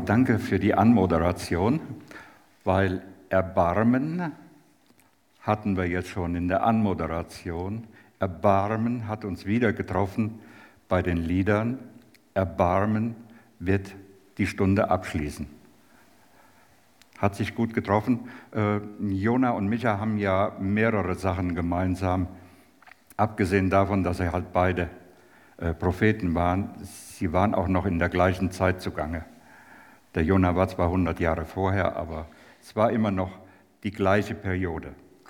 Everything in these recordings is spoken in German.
danke für die Anmoderation, weil Erbarmen hatten wir jetzt schon in der Anmoderation. Erbarmen hat uns wieder getroffen bei den Liedern. Erbarmen wird die Stunde abschließen. Hat sich gut getroffen. Jona und Micha haben ja mehrere Sachen gemeinsam, abgesehen davon, dass sie halt beide Propheten waren. Sie waren auch noch in der gleichen Zeit zugange. Der Jona war zwar 100 Jahre vorher, aber es war immer noch die gleiche Periode.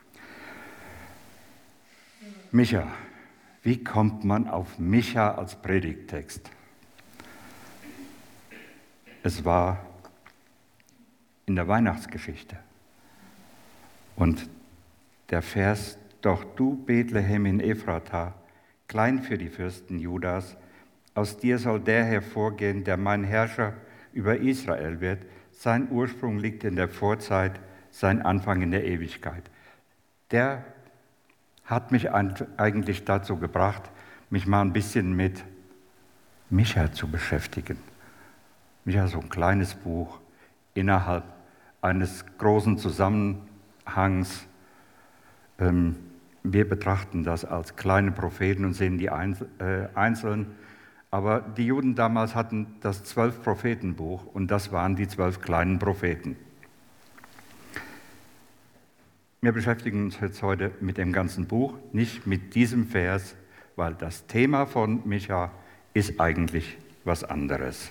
Micha, wie kommt man auf Micha als Predigttext? Es war in der Weihnachtsgeschichte. Und der Vers: Doch du, Bethlehem in Ephrata, klein für die Fürsten Judas, aus dir soll der hervorgehen, der mein Herrscher über Israel wird. Sein Ursprung liegt in der Vorzeit, sein Anfang in der Ewigkeit. Der hat mich eigentlich dazu gebracht, mich mal ein bisschen mit Micha zu beschäftigen. Micha, so ein kleines Buch innerhalb eines großen Zusammenhangs. Wir betrachten das als kleine Propheten und sehen die einzeln. Aber die Juden damals hatten das 12-Propheten-Buch und das waren die 12 kleinen Propheten. Wir beschäftigen uns jetzt heute mit dem ganzen Buch, nicht mit diesem Vers, weil das Thema von Micha ist eigentlich was anderes.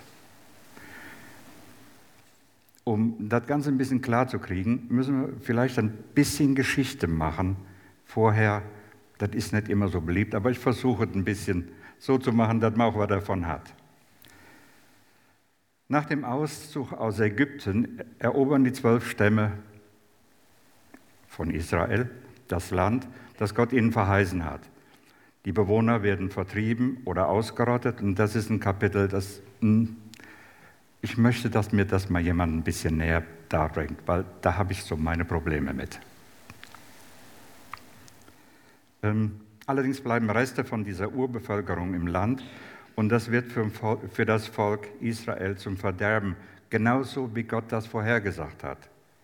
Um das Ganze ein bisschen klar zu kriegen, müssen wir vielleicht ein bisschen Geschichte machen. Vorher, das ist nicht immer so beliebt, aber ich versuche es ein bisschen so zu machen, dass man auch was davon hat. Nach dem Auszug aus Ägypten erobern die 12 Stämme von Israel das Land, das Gott ihnen verheißen hat. Die Bewohner werden vertrieben oder ausgerottet und das ist ein Kapitel, das ich möchte, dass mir das mal jemand ein bisschen näher darbringt, weil da habe ich so meine Probleme mit. Allerdings bleiben Reste von dieser Urbevölkerung im Land und das wird für das Volk Israel zum Verderben, genauso wie Gott das vorhergesagt hat.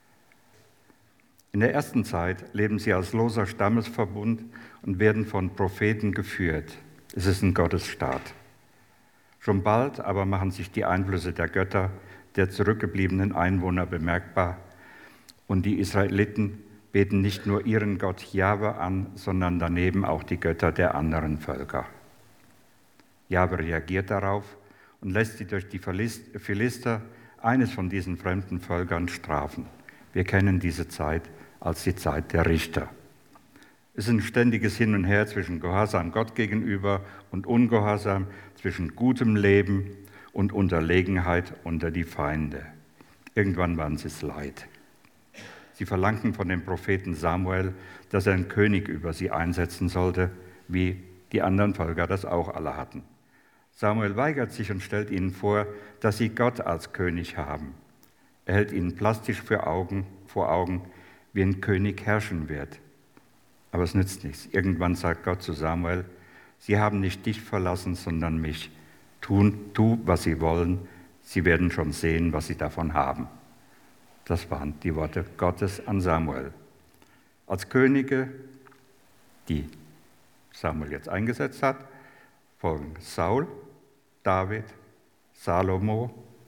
In der ersten Zeit leben sie als loser Stammesverbund und werden von Propheten geführt. Es ist ein Gottesstaat. Schon bald aber machen sich die Einflüsse der Götter der zurückgebliebenen Einwohner bemerkbar und die Israeliten beten nicht nur ihren Gott Jahwe an, sondern daneben auch die Götter der anderen Völker. Jahwe reagiert darauf und lässt sie durch die Philister, eines von diesen fremden Völkern, strafen. Wir kennen diese Zeit als die Zeit der Richter. Es ist ein ständiges Hin und Her zwischen Gehorsam Gott gegenüber und Ungehorsam, zwischen gutem Leben und Unterlegenheit unter die Feinde. Irgendwann waren sie es leid. Sie verlangten von dem Propheten Samuel, dass er einen König über sie einsetzen sollte, wie die anderen Völker das auch alle hatten. Samuel weigert sich und stellt ihnen vor, dass sie Gott als König haben. Er hält ihnen plastisch vor Augen, wie ein König herrschen wird. Aber es nützt nichts. Irgendwann sagt Gott zu Samuel: Sie haben nicht dich verlassen, sondern mich. Tu, was sie wollen. Sie werden schon sehen, was sie davon haben. Das waren die Worte Gottes an Samuel. Als Könige, die Samuel jetzt eingesetzt hat, folgen Saul, David, Salomo.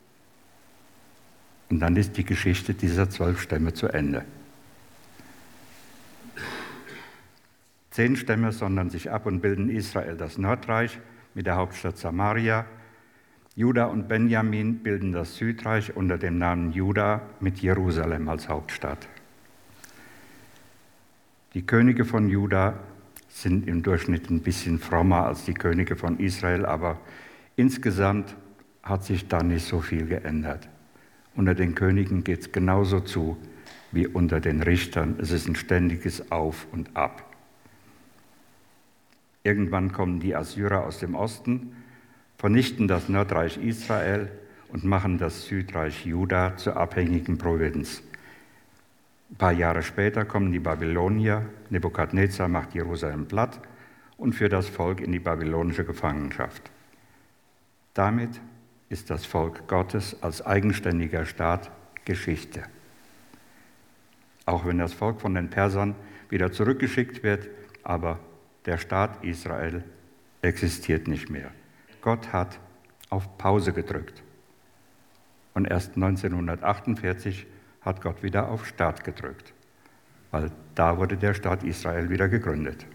Und dann ist die Geschichte dieser 12 Stämme zu Ende. 10 Stämme sondern sich ab und bilden Israel das Nordreich mit der Hauptstadt Samaria. Juda und Benjamin bilden das Südreich unter dem Namen Juda mit Jerusalem als Hauptstadt. Die Könige von Juda sind im Durchschnitt ein bisschen frommer als die Könige von Israel, aber insgesamt hat sich da nicht so viel geändert. Unter den Königen geht es genauso zu wie unter den Richtern. Es ist ein ständiges Auf und Ab. Irgendwann kommen die Assyrer aus dem Osten, vernichten das Nordreich Israel und machen das Südreich Juda zur abhängigen Provinz. Ein paar Jahre später kommen die Babylonier, Nebukadnezar macht Jerusalem platt und führt das Volk in die babylonische Gefangenschaft. Damit ist das Volk Gottes als eigenständiger Staat Geschichte. Auch wenn das Volk von den Persern wieder zurückgeschickt wird, aber der Staat Israel existiert nicht mehr. Gott hat auf Pause gedrückt. Und erst 1948 hat Gott wieder auf Start gedrückt, weil da wurde der Staat Israel wieder gegründet.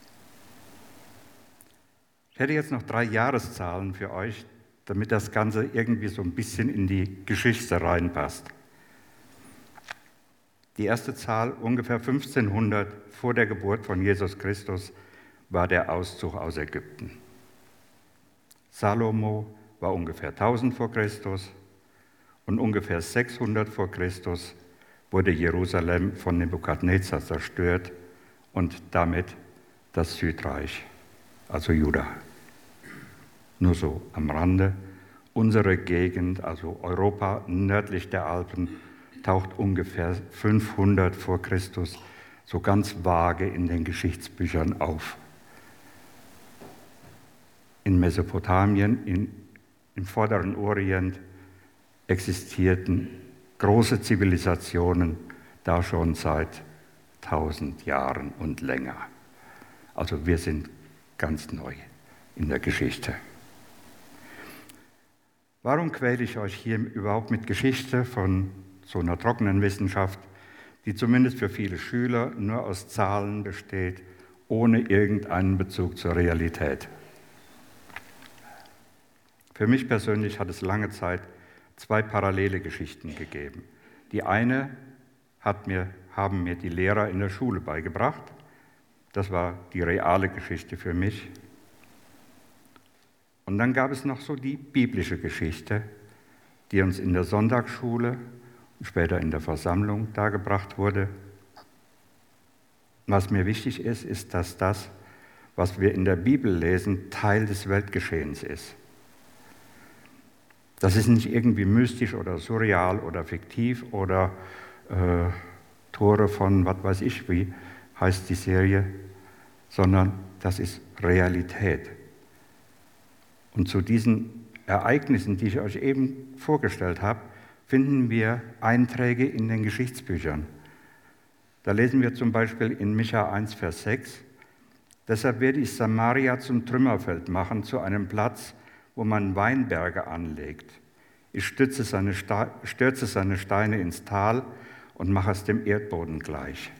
Ich hätte jetzt noch 3 Jahreszahlen für euch, damit das Ganze irgendwie so ein bisschen in die Geschichte reinpasst. Die erste Zahl, ungefähr 1500 vor der Geburt von Jesus Christus, war der Auszug aus Ägypten. Salomo war ungefähr 1000 vor Christus und ungefähr 600 vor Christus wurde Jerusalem von Nebukadnezar zerstört und damit das Südreich, also Juda. Nur so am Rande, unsere Gegend, also Europa nördlich der Alpen, taucht ungefähr 500 vor Christus so ganz vage in den Geschichtsbüchern auf. In Mesopotamien, im vorderen Orient existierten große Zivilisationen da schon seit 1000 Jahren und länger. Also wir sind ganz neu in der Geschichte. Warum quäle ich euch hier überhaupt mit Geschichte von so einer trockenen Wissenschaft, die zumindest für viele Schüler nur aus Zahlen besteht, ohne irgendeinen Bezug zur Realität? Für mich persönlich hat es lange Zeit 2 parallele Geschichten gegeben. Die eine haben mir die Lehrer in der Schule beigebracht. Das war die reale Geschichte für mich. Und dann gab es noch so die biblische Geschichte, die uns in der Sonntagsschule und später in der Versammlung dargebracht wurde. Was mir wichtig ist, ist, dass das, was wir in der Bibel lesen, Teil des Weltgeschehens ist. Das ist nicht irgendwie mystisch oder surreal oder fiktiv oder Tore von, was weiß ich wie, heißt die Serie, sondern das ist Realität. Und zu diesen Ereignissen, die ich euch eben vorgestellt habe, finden wir Einträge in den Geschichtsbüchern. Da lesen wir zum Beispiel in Micha 1, Vers 6, deshalb werde ich Samaria zum Trümmerfeld machen, zu einem Platz, wo man Weinberge anlegt. Ich stürze seine Steine ins Tal und mache es dem Erdboden gleich.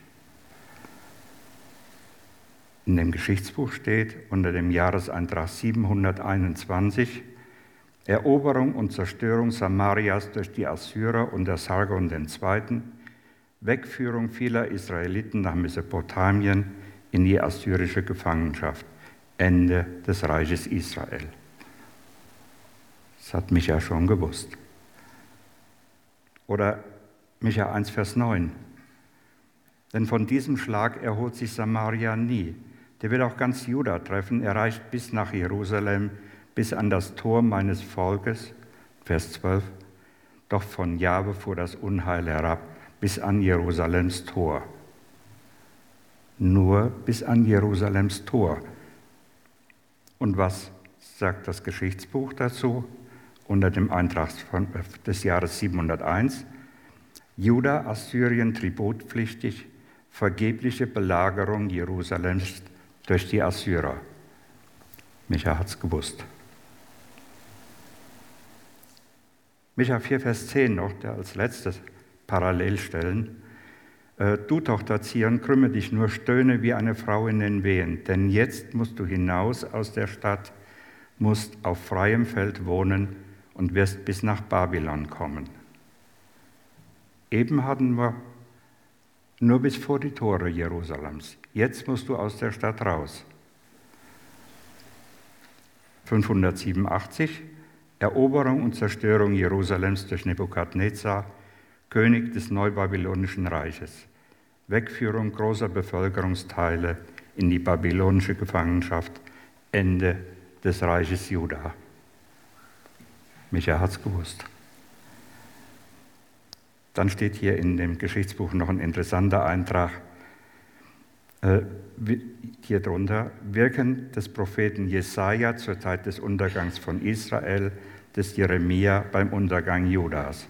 In dem Geschichtsbuch steht unter dem Jahreseintrag 721 Eroberung und Zerstörung Samarias durch die Assyrer unter Sargon II., Wegführung vieler Israeliten nach Mesopotamien in die assyrische Gefangenschaft, Ende des Reiches Israel. Das hat Micha schon gewusst. Oder Micha 1, Vers 9. Denn von diesem Schlag erholt sich Samaria nie. Der wird auch ganz Juda treffen. Er reicht bis nach Jerusalem, bis an das Tor meines Volkes. Vers 12. Doch von Jahwe fuhr das Unheil herab, bis an Jerusalems Tor. Nur bis an Jerusalems Tor. Und was sagt das Geschichtsbuch dazu? Unter dem Eintrag des Jahres 701. Juda, Assyrien tributpflichtig, vergebliche Belagerung Jerusalems durch die Assyrer. Micha hat es gewusst. Micha 4, Vers 10 noch, der als letztes Parallelstellen. Du, Tochter Zion, krümme dich nur, stöhne wie eine Frau in den Wehen, denn jetzt musst du hinaus aus der Stadt, musst auf freiem Feld wohnen und wirst bis nach Babylon kommen. Eben hatten wir nur bis vor die Tore Jerusalems. Jetzt musst du aus der Stadt raus. 587, Eroberung und Zerstörung Jerusalems durch Nebukadnezar, König des Neubabylonischen Reiches. Wegführung großer Bevölkerungsteile in die babylonische Gefangenschaft, Ende des Reiches Juda. Micha hat es gewusst. Dann steht hier in dem Geschichtsbuch noch ein interessanter Eintrag, hier drunter, Wirken des Propheten Jesaja zur Zeit des Untergangs von Israel, des Jeremia beim Untergang Judas.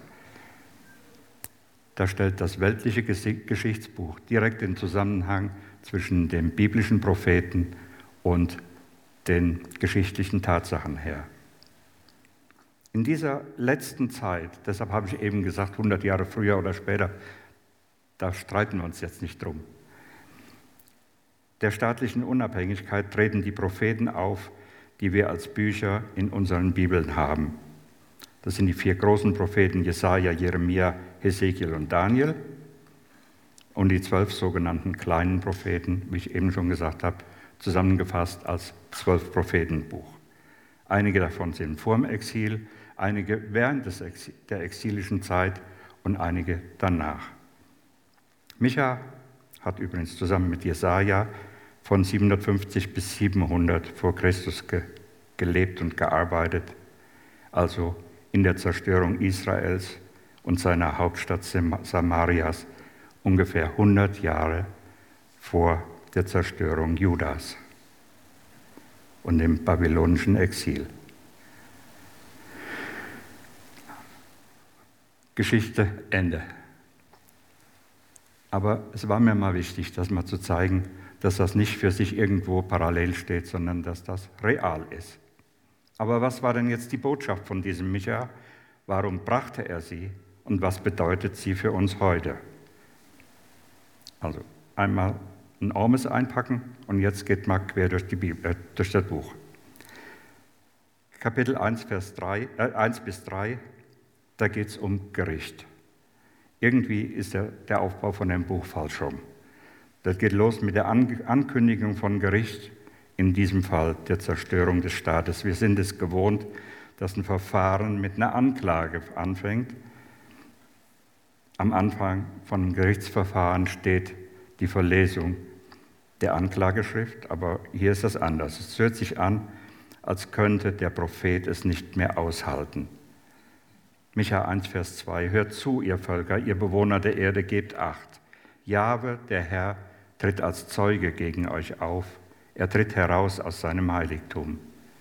Da stellt das weltliche Geschichtsbuch direkt den Zusammenhang zwischen dem biblischen Propheten und den geschichtlichen Tatsachen her. In dieser letzten Zeit, deshalb habe ich eben gesagt, 100 Jahre früher oder später, da streiten wir uns jetzt nicht drum. Der staatlichen Unabhängigkeit treten die Propheten auf, die wir als Bücher in unseren Bibeln haben. Das sind die 4 großen Propheten Jesaja, Jeremia, Hesekiel und Daniel und die 12 sogenannten kleinen Propheten, wie ich eben schon gesagt habe, zusammengefasst als 12 Prophetenbuch. Einige davon sind vor dem Exil, einige während der exilischen Zeit und einige danach. Micha hat übrigens zusammen mit Jesaja von 750 bis 700 vor Christus gelebt und gearbeitet, also in der Zerstörung Israels und seiner Hauptstadt Samarias, ungefähr 100 Jahre vor der Zerstörung Judas und dem babylonischen Exil. Geschichte, Ende. Aber es war mir mal wichtig, das mal zu zeigen, dass das nicht für sich irgendwo parallel steht, sondern dass das real ist. Aber was war denn jetzt die Botschaft von diesem Micha? Warum brachte er sie und was bedeutet sie für uns heute? Also einmal ein Ormes einpacken und jetzt geht mal quer durch die Bibel, durch das Buch. Kapitel 1, Vers 1 bis 3, da geht es um Gericht. Irgendwie ist der Aufbau von dem Buch falsch rum. Das geht los mit der Ankündigung von Gericht, in diesem Fall der Zerstörung des Staates. Wir sind es gewohnt, dass ein Verfahren mit einer Anklage anfängt. Am Anfang von einem Gerichtsverfahren steht die Verlesung der Anklageschrift, aber hier ist das anders. Es hört sich an, als könnte der Prophet es nicht mehr aushalten. Micha 1, Vers 2, hört zu, ihr Völker, ihr Bewohner der Erde, gebt Acht. Jahwe, der Herr, tritt als Zeuge gegen euch auf. Er tritt heraus aus seinem Heiligtum.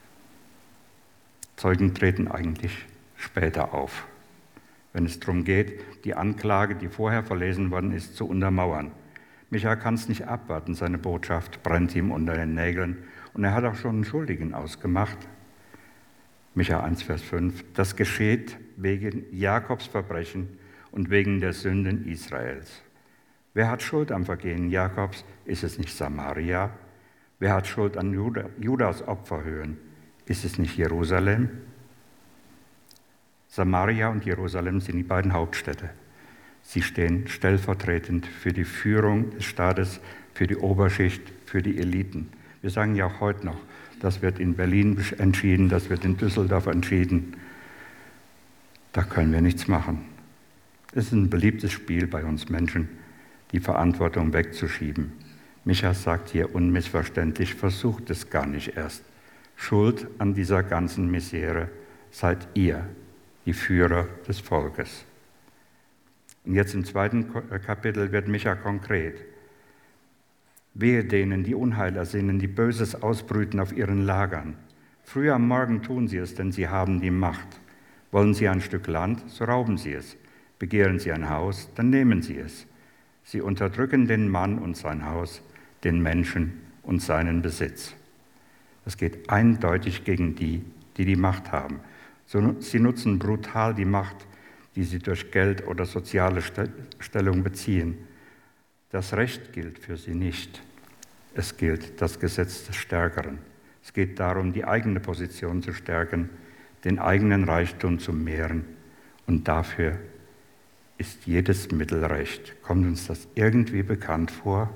Zeugen treten eigentlich später auf, wenn es darum geht, die Anklage, die vorher verlesen worden ist, zu untermauern. Micha kann es nicht abwarten, seine Botschaft brennt ihm unter den Nägeln und er hat auch schon einen Schuldigen ausgemacht. Micha 1, Vers 5, das geschieht wegen Jakobs Verbrechen und wegen der Sünden Israels. Wer hat Schuld am Vergehen Jakobs? Ist es nicht Samaria? Wer hat Schuld an Judas Opferhöhen? Ist es nicht Jerusalem? Samaria und Jerusalem sind die beiden Hauptstädte. Sie stehen stellvertretend für die Führung des Staates, für die Oberschicht, für die Eliten. Wir sagen ja auch heute noch, das wird in Berlin entschieden, das wird in Düsseldorf entschieden. Da können wir nichts machen. Es ist ein beliebtes Spiel bei uns Menschen, die Verantwortung wegzuschieben. Micha sagt hier unmissverständlich, versucht es gar nicht erst. Schuld an dieser ganzen Misere seid ihr, die Führer des Volkes. Und jetzt im 2. Kapitel wird Micha konkret. Wehe denen, die Unheil ersinnen, die Böses ausbrüten auf ihren Lagern. Früh am Morgen tun sie es, denn sie haben die Macht. Wollen sie ein Stück Land, so rauben sie es. Begehren sie ein Haus, dann nehmen sie es. Sie unterdrücken den Mann und sein Haus, den Menschen und seinen Besitz. Es geht eindeutig gegen die, die die Macht haben. Sie nutzen brutal die Macht, die sie durch Geld oder soziale Stellung beziehen. Das Recht gilt für sie nicht. Es gilt das Gesetz des Stärkeren. Es geht darum, die eigene Position zu stärken, den eigenen Reichtum zu mehren. Und dafür ist jedes Mittel recht. Kommt uns das irgendwie bekannt vor?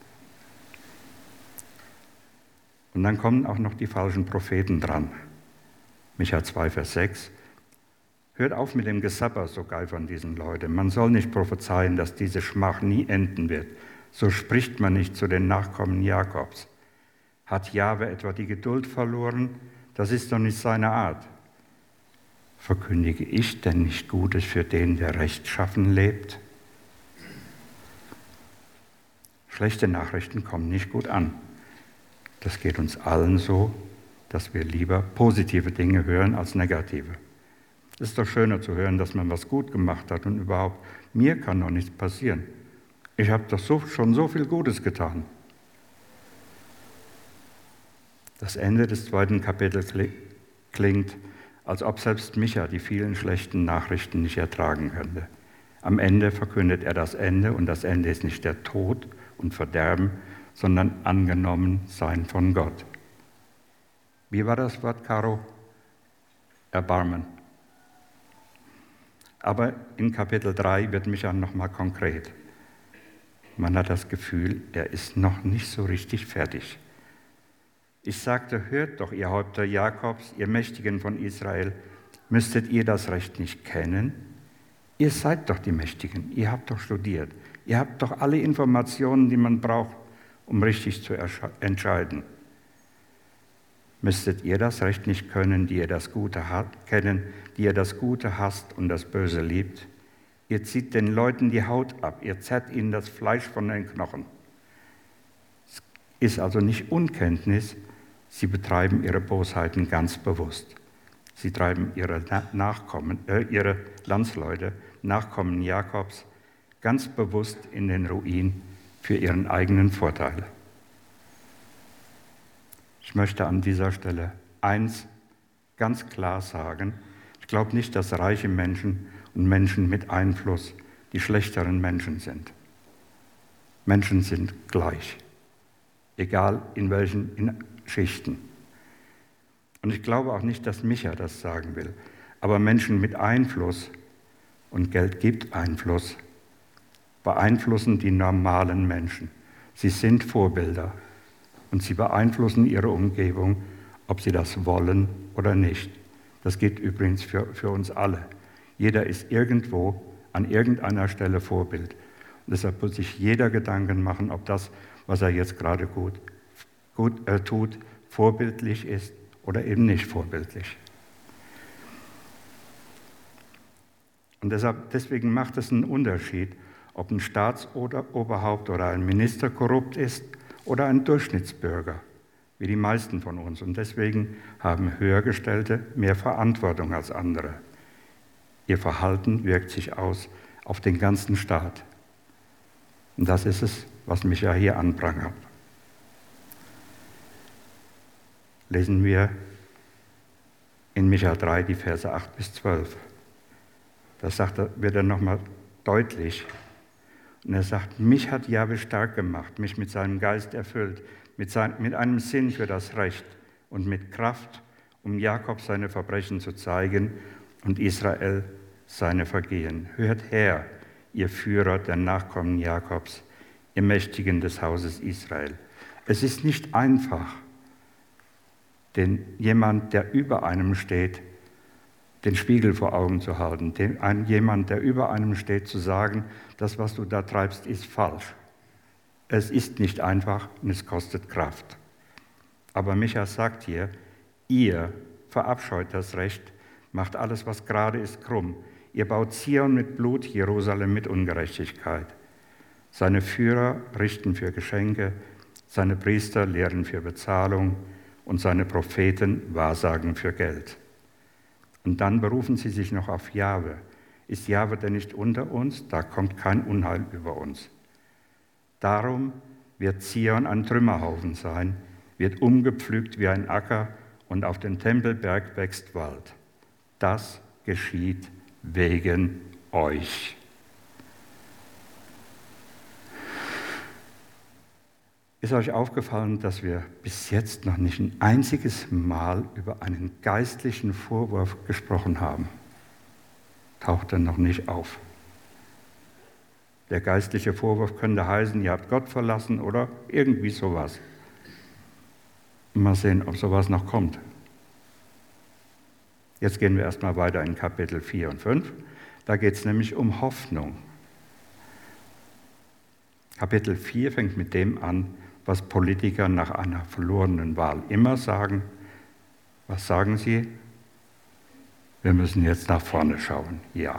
Und dann kommen auch noch die falschen Propheten dran. Micha 2, Vers 6. Hört auf mit dem Gesapper, so geifern diesen Leute. Man soll nicht prophezeien, dass diese Schmach nie enden wird. So spricht man nicht zu den Nachkommen Jakobs. Hat Jahwe etwa die Geduld verloren? Das ist doch nicht seine Art. Verkündige ich denn nicht Gutes für den, der rechtschaffen lebt? Schlechte Nachrichten kommen nicht gut an. Das geht uns allen so, dass wir lieber positive Dinge hören als negative. Es ist doch schöner zu hören, dass man was gut gemacht hat und überhaupt, mir kann doch nichts passieren. Ich habe doch schon so viel Gutes getan. Das Ende des 2. Kapitels klingt, als ob selbst Micha die vielen schlechten Nachrichten nicht ertragen könnte. Am Ende verkündet er das Ende, und das Ende ist nicht der Tod und Verderben, sondern angenommen sein von Gott. Wie war das Wort, Caro? Erbarmen. Aber in Kapitel 3 wird Micha nochmal konkret. Man hat das Gefühl, er ist noch nicht so richtig fertig. Ich sagte, hört doch, ihr Häupter Jakobs, ihr Mächtigen von Israel, müsstet ihr das Recht nicht kennen? Ihr seid doch die Mächtigen, ihr habt doch studiert, ihr habt doch alle Informationen, die man braucht, um richtig zu entscheiden. Müsstet ihr das Recht nicht können, die ihr das Gute kennen, die ihr das Gute hasst und das Böse liebt? Ihr zieht den Leuten die Haut ab, ihr zerrt ihnen das Fleisch von den Knochen. Es ist also nicht Unkenntnis, sie betreiben ihre Bosheiten ganz bewusst. Sie treiben ihre Landsleute, Nachkommen Jakobs, ganz bewusst in den Ruin für ihren eigenen Vorteil. Ich möchte an dieser Stelle eins ganz klar sagen. Ich glaube nicht, dass reiche Menschen und Menschen mit Einfluss die schlechteren Menschen sind. Menschen sind gleich, egal in welchen Schichten. Und ich glaube auch nicht, dass Micha das sagen will. Aber Menschen mit Einfluss, und Geld gibt Einfluss, beeinflussen die normalen Menschen. Sie sind Vorbilder und sie beeinflussen ihre Umgebung, ob sie das wollen oder nicht. Das gilt übrigens für uns alle. Jeder ist irgendwo an irgendeiner Stelle Vorbild. Und deshalb muss sich jeder Gedanken machen, ob das, was er jetzt gerade gut tut, vorbildlich ist oder eben nicht vorbildlich. Und deswegen macht es einen Unterschied, ob ein Staatsoberhaupt oder ein Minister korrupt ist oder ein Durchschnittsbürger, wie die meisten von uns. Und deswegen haben Höhergestellte mehr Verantwortung als andere. Ihr Verhalten wirkt sich aus auf den ganzen Staat. Und das ist es, was Micha hier anprangert. Lesen wir in Micha 3 die Verse 8 bis 12. Wird er nochmal deutlich. Und er sagt, mich hat Jahwe stark gemacht, mich mit seinem Geist erfüllt, mit einem Sinn für das Recht und mit Kraft, um Jakob seine Verbrechen zu zeigen und Israel seine Vergehen. Hört her, ihr Führer der Nachkommen Jakobs, ihr Mächtigen des Hauses Israel. Es ist nicht einfach, denn jemand, der über einem steht, den Spiegel vor Augen zu halten, jemand, der über einem steht, zu sagen, das, was du da treibst, ist falsch. Es ist nicht einfach und es kostet Kraft. Aber Micha sagt hier, ihr verabscheut das Recht, macht alles, was gerade ist, krumm. Ihr baut Zion mit Blut, Jerusalem mit Ungerechtigkeit. Seine Führer richten für Geschenke, seine Priester lehren für Bezahlung und seine Propheten wahrsagen für Geld. Und dann berufen sie sich noch auf Jahwe. Ist Jahwe denn nicht unter uns? Da kommt kein Unheil über uns. Darum wird Zion ein Trümmerhaufen sein, wird umgepflügt wie ein Acker und auf dem Tempelberg wächst Wald. Das geschieht wegen euch. Ist euch aufgefallen, dass wir bis jetzt noch nicht ein einziges Mal über einen geistlichen Vorwurf gesprochen haben? Taucht er noch nicht auf. Der geistliche Vorwurf könnte heißen, ihr habt Gott verlassen oder irgendwie sowas. Mal sehen, ob sowas noch kommt. Jetzt gehen wir erstmal weiter in Kapitel 4 und 5. Da geht es nämlich um Hoffnung. Kapitel 4 fängt mit dem an, was Politiker nach einer verlorenen Wahl immer sagen. Was sagen sie? Wir müssen jetzt nach vorne schauen. Ja.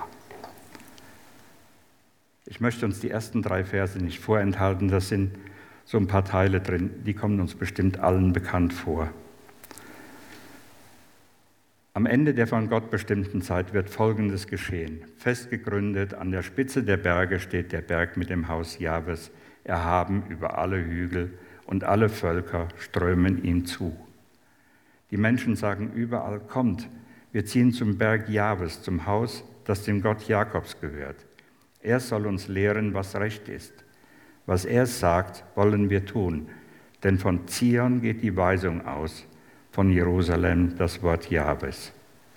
Ich möchte uns die ersten 3 Verse nicht vorenthalten. Das sind so ein paar Teile drin, die kommen uns bestimmt allen bekannt vor. Am Ende der von Gott bestimmten Zeit wird Folgendes geschehen. Fest gegründet an der Spitze der Berge steht der Berg mit dem Haus Jahwes, erhaben über alle Hügel, und alle Völker strömen ihm zu. Die Menschen sagen überall, kommt, wir ziehen zum Berg Jahwes, zum Haus, das dem Gott Jakobs gehört. Er soll uns lehren, was recht ist. Was er sagt, wollen wir tun, denn von Zion geht die Weisung aus, von Jerusalem das Wort Jahwes.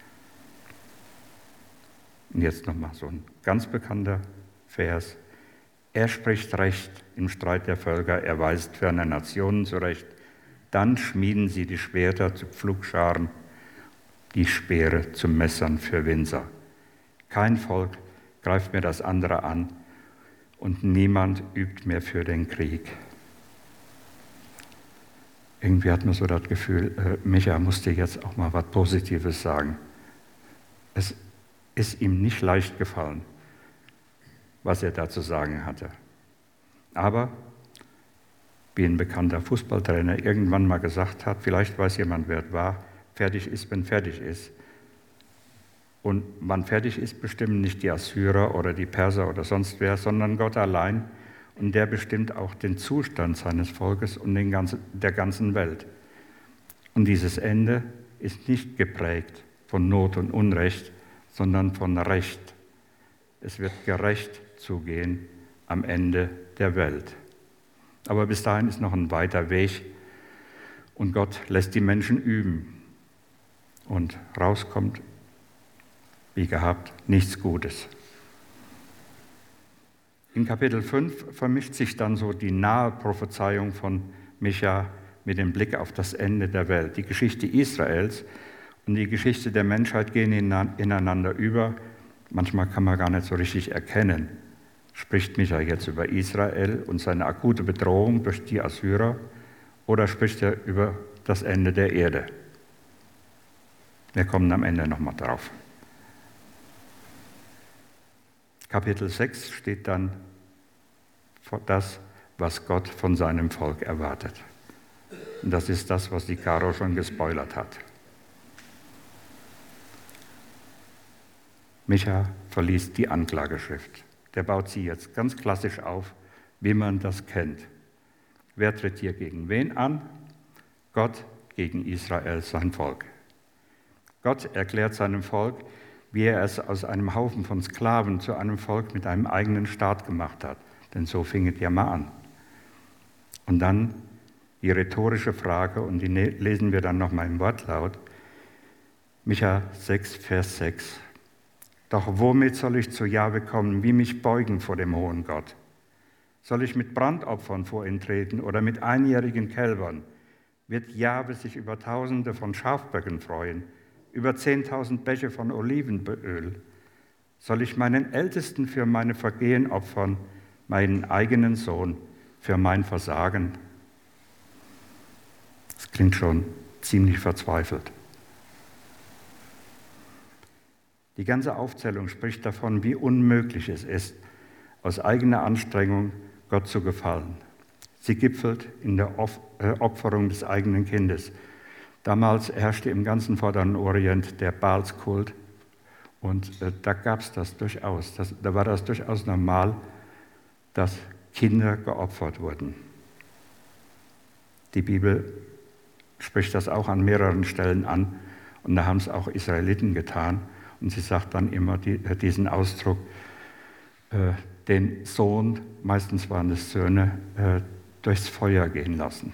Und jetzt nochmal so ein ganz bekannter Vers. Er spricht Recht im Streit der Völker, er weist ferne Nationen zurecht. Dann schmieden sie die Schwerter zu Pflugscharen, die Speere zu Messern für Winzer. Kein Volk greift mehr das andere an und niemand übt mehr für den Krieg. Irgendwie hat man so das Gefühl, Micha musste jetzt auch mal was Positives sagen. Es ist ihm nicht leicht gefallen, was er da zu sagen hatte. Aber, wie ein bekannter Fußballtrainer irgendwann mal gesagt hat, vielleicht weiß jemand, wer es war, fertig ist, wenn fertig ist. Und wann fertig ist, bestimmen nicht die Assyrer oder die Perser oder sonst wer, sondern Gott allein. Und der bestimmt auch den Zustand seines Volkes und der ganzen Welt. Und dieses Ende ist nicht geprägt von Not und Unrecht, sondern von Recht. Es wird gerecht zugehen am Ende der Welt. Aber bis dahin ist noch ein weiter Weg und Gott lässt die Menschen üben. Und rauskommt, wie gehabt, nichts Gutes. In Kapitel 5 vermischt sich dann so die nahe Prophezeiung von Micha mit dem Blick auf das Ende der Welt. Die Geschichte Israels und die Geschichte der Menschheit gehen ineinander über. Manchmal kann man gar nicht so richtig erkennen, spricht Micha jetzt über Israel und seine akute Bedrohung durch die Assyrer oder spricht er über das Ende der Erde? Wir kommen am Ende nochmal drauf. Kapitel 6 steht dann das, was Gott von seinem Volk erwartet. Und das ist das, was die Caro schon gespoilert hat. Micha verliest die Anklageschrift. Der baut sie jetzt ganz klassisch auf, wie man das kennt. Wer tritt hier gegen wen an? Gott gegen Israel, sein Volk. Gott erklärt seinem Volk, wie er es aus einem Haufen von Sklaven zu einem Volk mit einem eigenen Staat gemacht hat. Denn so fing es ja mal an. Und dann die rhetorische Frage, und die lesen wir dann nochmal im Wortlaut. Micha 6, Vers 6. Doch womit soll ich zu Jahwe kommen, wie mich beugen vor dem hohen Gott? Soll ich mit Brandopfern vor ihn treten oder mit einjährigen Kälbern? Wird Jahwe sich über Tausende von Schafböcken freuen, über 10.000 Bäche von Olivenöl? Soll ich meinen Ältesten für meine Vergehen opfern, meinen eigenen Sohn für mein Versagen? Das klingt schon ziemlich verzweifelt. Die ganze Aufzählung spricht davon, wie unmöglich es ist, aus eigener Anstrengung Gott zu gefallen. Sie gipfelt in der Opferung des eigenen Kindes. Damals herrschte im ganzen Vorderen Orient der Baalskult und da gab es das durchaus. Da war das durchaus normal, dass Kinder geopfert wurden. Die Bibel spricht das auch an mehreren Stellen an und da haben es auch Israeliten getan. Und sie sagt dann immer diesen Ausdruck, den Sohn, meistens waren es Söhne, durchs Feuer gehen lassen.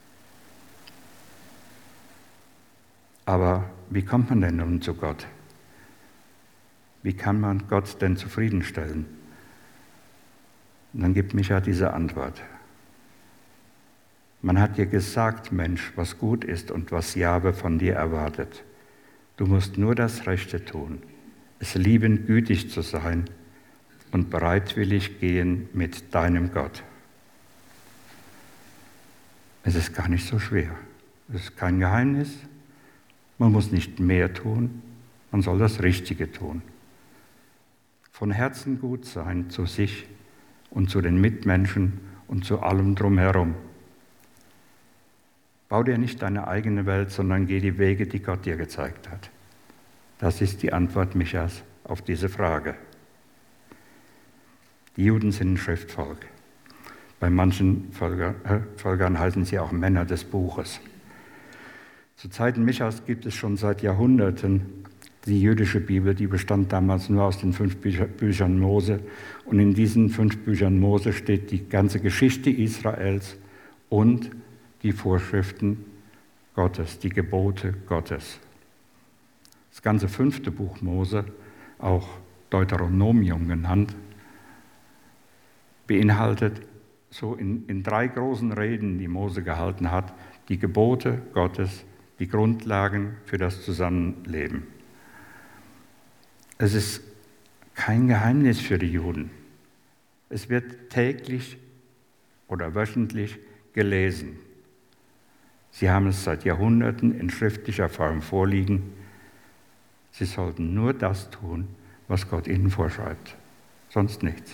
Aber wie kommt man denn nun zu Gott? Wie kann man Gott denn zufriedenstellen? Und dann gibt Micha diese Antwort. Man hat dir gesagt, Mensch, was gut ist und was Jahwe von dir erwartet. Du musst nur das Rechte tun, es lieben, gütig zu sein und bereitwillig gehen mit deinem Gott. Es ist gar nicht so schwer. Es ist kein Geheimnis. Man muss nicht mehr tun, man soll das Richtige tun. Von Herzen gut sein zu sich und zu den Mitmenschen und zu allem drumherum. Bau dir nicht deine eigene Welt, sondern geh die Wege, die Gott dir gezeigt hat. Das ist die Antwort Michas auf diese Frage. Die Juden sind ein Schriftvolk. Bei manchen Völkern heißen sie auch Männer des Buches. Zu Zeiten Michas gibt es schon seit Jahrhunderten die jüdische Bibel, die bestand damals nur aus den 5 Büchern Mose. Und in diesen 5 Büchern Mose steht die ganze Geschichte Israels und die Vorschriften Gottes, die Gebote Gottes. Das ganze 5. Buch Mose, auch Deuteronomium genannt, beinhaltet so in 3 großen Reden, die Mose gehalten hat, die Gebote Gottes, die Grundlagen für das Zusammenleben. Es ist kein Geheimnis für die Juden. Es wird täglich oder wöchentlich gelesen. Sie haben es seit Jahrhunderten in schriftlicher Form vorliegen. Sie sollten nur das tun, was Gott ihnen vorschreibt, sonst nichts.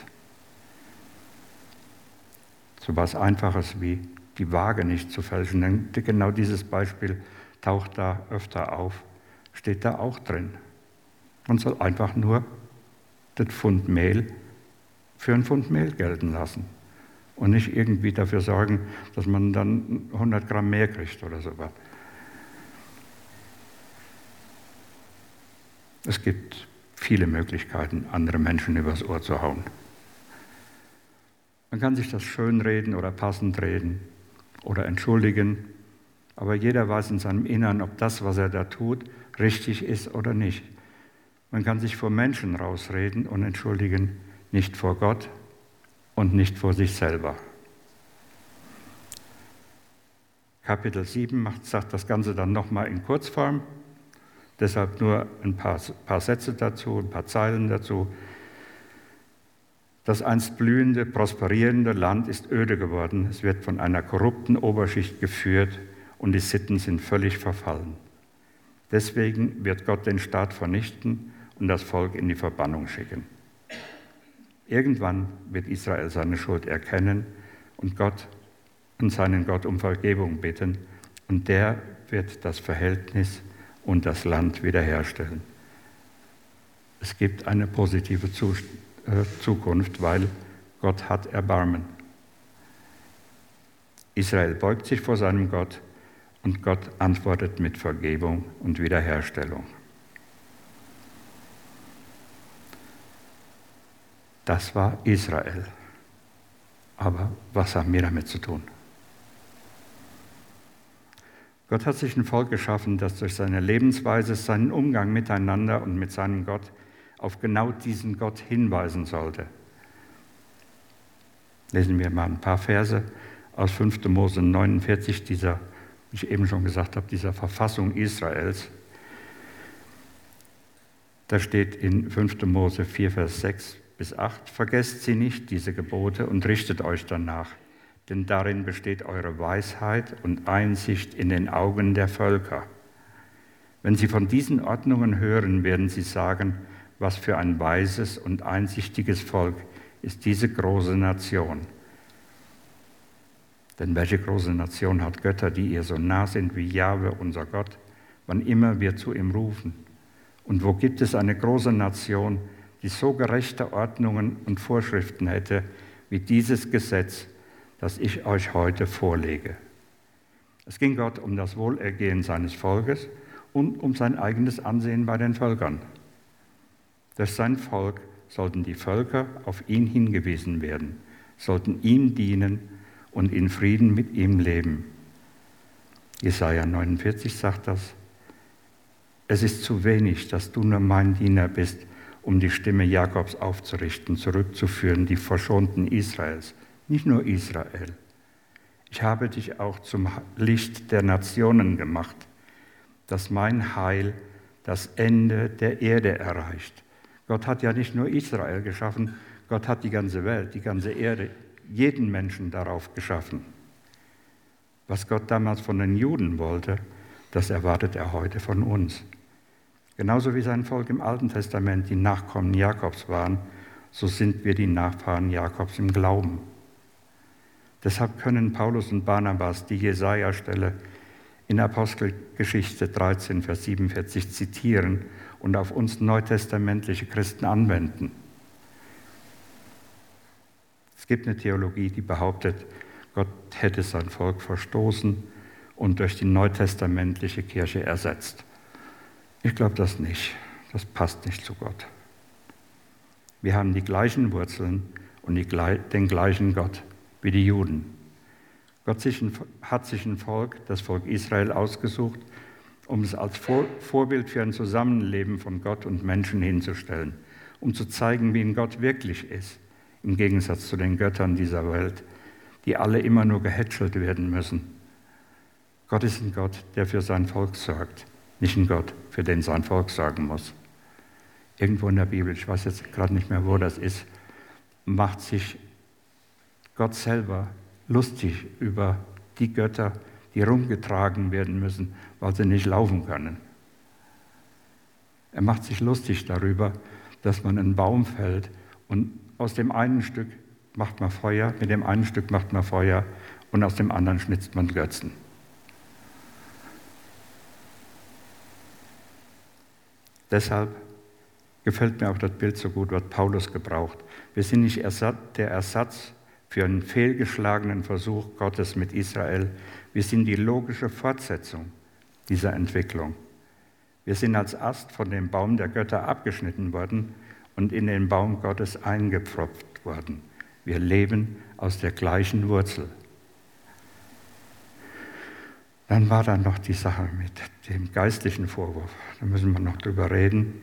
So was Einfaches wie die Waage nicht zu fälschen, denn genau dieses Beispiel taucht da öfter auf, steht da auch drin. Man soll einfach nur das Pfund Mehl für ein Pfund Mehl gelten lassen und nicht irgendwie dafür sorgen, dass man dann 100 Gramm mehr kriegt oder sowas. Es gibt viele Möglichkeiten, andere Menschen übers Ohr zu hauen. Man kann sich das schönreden oder passend reden oder entschuldigen, aber jeder weiß in seinem Innern, ob das, was er da tut, richtig ist oder nicht. Man kann sich vor Menschen rausreden und entschuldigen, nicht vor Gott und nicht vor sich selber. Kapitel 7 sagt das Ganze dann nochmal in Kurzform, deshalb nur ein paar Sätze dazu, ein paar Zeilen dazu. Das einst blühende, prosperierende Land ist öde geworden. Es wird von einer korrupten Oberschicht geführt und die Sitten sind völlig verfallen. Deswegen wird Gott den Staat vernichten und das Volk in die Verbannung schicken. Irgendwann wird Israel seine Schuld erkennen und seinen Gott um Vergebung bitten und der wird das Verhältnis und das Land wiederherstellen. Es gibt eine positive Zukunft, weil Gott hat Erbarmen. Israel beugt sich vor seinem Gott und Gott antwortet mit Vergebung und Wiederherstellung. Das war Israel. Aber was haben wir damit zu tun? Gott hat sich ein Volk geschaffen, das durch seine Lebensweise, seinen Umgang miteinander und mit seinem Gott auf genau diesen Gott hinweisen sollte. Lesen wir mal ein paar Verse aus 5. Mose 49, wie ich eben schon gesagt habe, dieser Verfassung Israels. Da steht in 5. Mose 4, Vers 6 bis 8, vergesst sie nicht, diese Gebote, und richtet euch danach, denn darin besteht eure Weisheit und Einsicht in den Augen der Völker. Wenn sie von diesen Ordnungen hören, werden sie sagen, was für ein weises und einsichtiges Volk ist diese große Nation. Denn welche große Nation hat Götter, die ihr so nah sind wie Jahwe, unser Gott, wann immer wir zu ihm rufen? Und wo gibt es eine große Nation, die so gerechte Ordnungen und Vorschriften hätte, wie dieses Gesetz, das ich euch heute vorlege? Es ging Gott um das Wohlergehen seines Volkes und um sein eigenes Ansehen bei den Völkern. Durch sein Volk sollten die Völker auf ihn hingewiesen werden, sollten ihm dienen und in Frieden mit ihm leben. Jesaja 49 sagt das. Es ist zu wenig, dass du nur mein Diener bist, um die Stimme Jakobs aufzurichten, zurückzuführen, die Verschonten Israels, nicht nur Israel. Ich habe dich auch zum Licht der Nationen gemacht, dass mein Heil das Ende der Erde erreicht. Gott hat ja nicht nur Israel geschaffen, Gott hat die ganze Welt, die ganze Erde, jeden Menschen darauf geschaffen. Was Gott damals von den Juden wollte, das erwartet er heute von uns. Genauso wie sein Volk im Alten Testament die Nachkommen Jakobs waren, so sind wir die Nachfahren Jakobs im Glauben. Deshalb können Paulus und Barnabas die Jesaja-Stelle in Apostelgeschichte 13, Vers 47 zitieren und auf uns neutestamentliche Christen anwenden. Es gibt eine Theologie, die behauptet, Gott hätte sein Volk verstoßen und durch die neutestamentliche Kirche ersetzt. Ich glaube das nicht. Das passt nicht zu Gott. Wir haben die gleichen Wurzeln und den gleichen Gott wie die Juden. Gott hat sich ein Volk, das Volk Israel, ausgesucht, um es als Vorbild für ein Zusammenleben von Gott und Menschen hinzustellen, um zu zeigen, wie ein Gott wirklich ist, im Gegensatz zu den Göttern dieser Welt, die alle immer nur gehätschelt werden müssen. Gott ist ein Gott, der für sein Volk sorgt, nicht ein Gott, für den sein Volk sorgen muss. Irgendwo in der Bibel, ich weiß jetzt gerade nicht mehr, wo das ist, macht sich Gott selber lustig über die Götter, die rumgetragen werden müssen, weil sie nicht laufen können. Er macht sich lustig darüber, dass man einen Baum fällt und aus dem einen Stück macht man Feuer, mit dem einen Stück macht man Feuer und aus dem anderen schnitzt man Götzen. Deshalb gefällt mir auch das Bild so gut, was Paulus gebraucht. Wir sind nicht der Ersatz für einen fehlgeschlagenen Versuch Gottes mit Israel. Wir sind die logische Fortsetzung dieser Entwicklung. Wir sind als Ast von dem Baum der Götter abgeschnitten worden und in den Baum Gottes eingepfropft worden. Wir leben aus der gleichen Wurzel. Dann war da noch die Sache mit dem geistlichen Vorwurf. Da müssen wir noch drüber reden.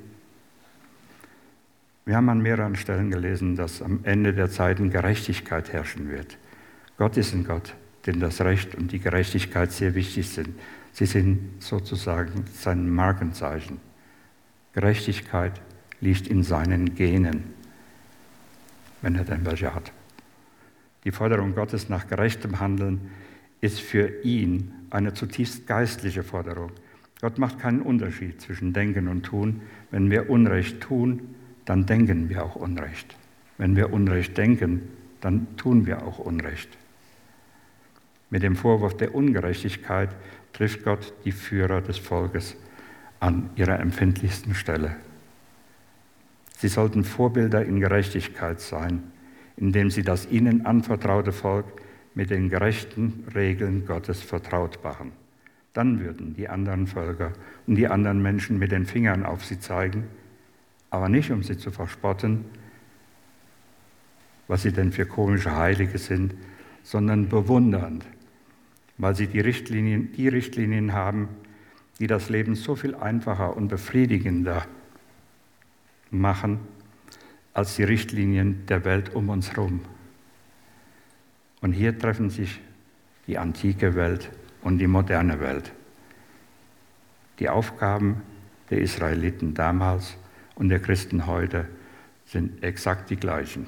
Wir haben an mehreren Stellen gelesen, dass am Ende der Zeiten Gerechtigkeit herrschen wird. Gott ist ein Gott, dem das Recht und die Gerechtigkeit sehr wichtig sind. Sie sind sozusagen sein Markenzeichen. Gerechtigkeit liegt in seinen Genen, wenn er denn welche hat. Die Forderung Gottes nach gerechtem Handeln ist für ihn eine zutiefst geistliche Forderung. Gott macht keinen Unterschied zwischen Denken und Tun. Wenn wir Unrecht tun, dann denken wir auch Unrecht. Wenn wir Unrecht denken, dann tun wir auch Unrecht. Mit dem Vorwurf der Ungerechtigkeit trifft Gott die Führer des Volkes an ihrer empfindlichsten Stelle. Sie sollten Vorbilder in Gerechtigkeit sein, indem sie das ihnen anvertraute Volk mit den gerechten Regeln Gottes vertraut machen. Dann würden die anderen Völker und die anderen Menschen mit den Fingern auf sie zeigen, aber nicht, um sie zu verspotten, was sie denn für komische Heilige sind, sondern bewundernd, weil sie die Richtlinien haben, die das Leben so viel einfacher und befriedigender machen als die Richtlinien der Welt um uns herum. Und hier treffen sich die antike Welt und die moderne Welt. Die Aufgaben der Israeliten damals und der Christen heute sind exakt die gleichen.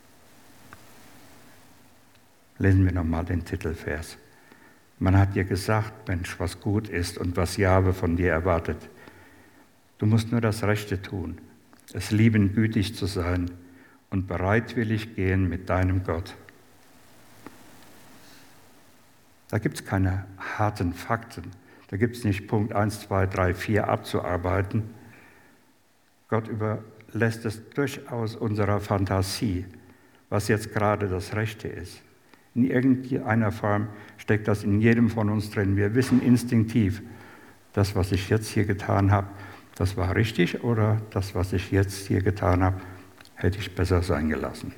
Lesen wir nochmal den Titelvers. Man hat dir gesagt, Mensch, was gut ist und was Jahwe von dir erwartet. Du musst nur das Rechte tun, es lieben, gütig zu sein und bereitwillig gehen mit deinem Gott. Da gibt es keine harten Fakten. Da gibt es nicht Punkt 1, 2, 3, 4 abzuarbeiten. Gott überlässt es durchaus unserer Fantasie, was jetzt gerade das Rechte ist. In irgendeiner Form steckt das in jedem von uns drin. Wir wissen instinktiv, das, was ich jetzt hier getan habe, das war richtig, oder das, was ich jetzt hier getan habe, hätte ich besser sein gelassen.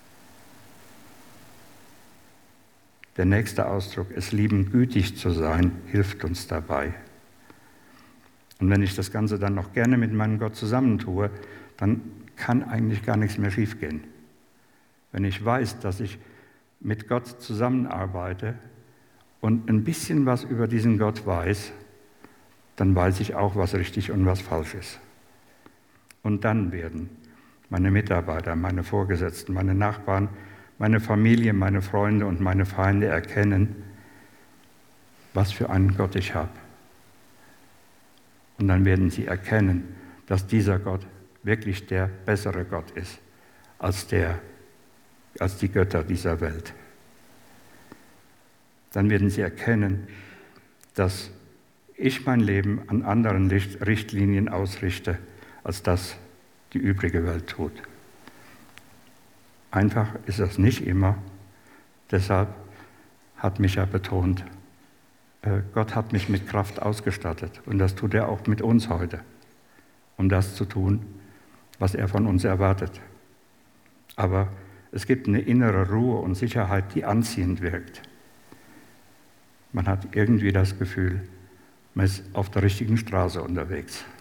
Der nächste Ausdruck, es lieben, gütig zu sein, hilft uns dabei. Und wenn ich das Ganze dann noch gerne mit meinem Gott zusammentue, dann kann eigentlich gar nichts mehr schiefgehen. Wenn ich weiß, dass ich mit Gott zusammenarbeite und ein bisschen was über diesen Gott weiß, dann weiß ich auch, was richtig und was falsch ist. Und dann werden meine Mitarbeiter, meine Vorgesetzten, meine Nachbarn, meine Familie, meine Freunde und meine Feinde erkennen, was für einen Gott ich habe. Und dann werden sie erkennen, dass dieser Gott wirklich der bessere Gott ist als die Götter dieser Welt. Dann werden sie erkennen, dass ich mein Leben an anderen Richtlinien ausrichte als das die übrige Welt tut. Einfach ist das nicht immer. Deshalb hat Micha betont, Gott hat mich mit Kraft ausgestattet und das tut er auch mit uns heute, um das zu tun, was er von uns erwartet. Aber es gibt eine innere Ruhe und Sicherheit, die anziehend wirkt. Man hat irgendwie das Gefühl, man ist auf der richtigen Straße unterwegs.